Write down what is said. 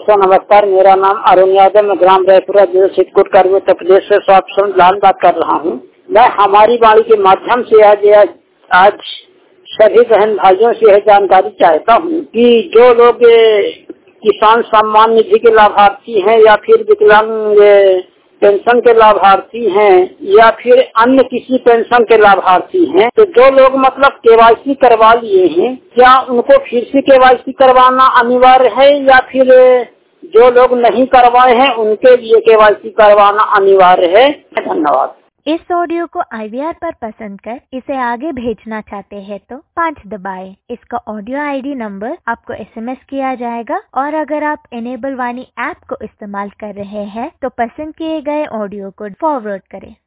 दोस्तों नमस्कार। मेरा नाम अरुण यादव, मैं ग्राम रायपुरा जिला चित्रकूट का उत्तर प्रदेश से स्वास्थ्य लाल बात कर रहा हूँ। मैं हमारी वाणी के माध्यम से आज सभी बहन भाइयों से यह जानकारी चाहता हूँ कि जो लोग किसान सम्मान निधि के लाभार्थी हैं या फिर विकलांग पेंशन के लाभार्थी हैं या फिर अन्य किसी पेंशन के लाभार्थी हैं, तो जो लोग मतलब केवाईसी करवा लिए हैं, क्या उनको फिर से केवाईसी करवाना अनिवार्य है या फिर जो लोग नहीं करवाए हैं उनके लिए केवाईसी करवाना अनिवार्य है? धन्यवाद। इस ऑडियो को IVR पर पसंद कर इसे आगे भेजना चाहते हैं तो 5 दबाएं। इसका ऑडियो ID नंबर आपको SMS किया जाएगा और अगर आप इनेबल वाणी ऐप को इस्तेमाल कर रहे हैं तो पसंद किए गए ऑडियो को फॉरवर्ड करें।